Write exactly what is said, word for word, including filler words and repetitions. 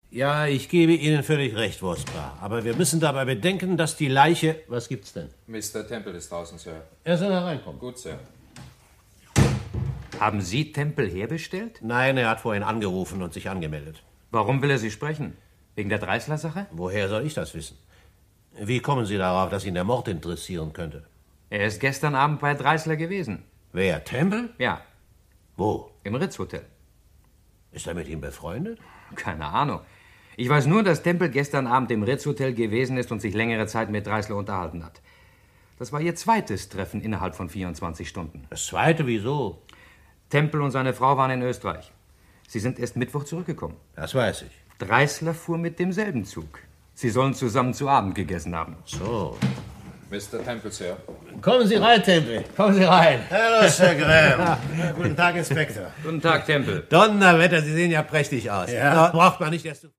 Ja, ich gebe Ihnen völlig recht, Wurstbar. Aber wir müssen dabei bedenken, dass die Leiche... Was gibt's denn? Mister Temple ist draußen, Sir. Er soll hereinkommen. Gut, Sir. Haben Sie Temple herbestellt? Nein, er hat vorhin angerufen und sich angemeldet. Warum will er Sie sprechen? Wegen der Dreißler-Sache? Woher soll ich das wissen? Wie kommen Sie darauf, dass ihn der Mord interessieren könnte? Er ist gestern Abend bei Dreißler gewesen. Wer, Temple? Ja. Wo? Im Ritz-Hotel. Ist er mit ihm befreundet? Keine Ahnung. Ich weiß nur, dass Temple gestern Abend im Ritz-Hotel gewesen ist und sich längere Zeit mit Dreißler unterhalten hat. Das war ihr zweites Treffen innerhalb von vierundzwanzig Stunden. Das zweite, wieso? Temple und seine Frau waren in Österreich. Sie sind erst Mittwoch zurückgekommen. Das weiß ich. Dreißler fuhr mit demselben Zug. Sie sollen zusammen zu Abend gegessen haben. So. Mister Temple, Sir. Kommen Sie rein, Temple. Kommen Sie rein. Hallo, Sir Graham. Ja, guten Tag, Inspektor. Guten Tag, Temple. Donnerwetter, Sie sehen ja prächtig aus. Ja. Da braucht man nicht erst...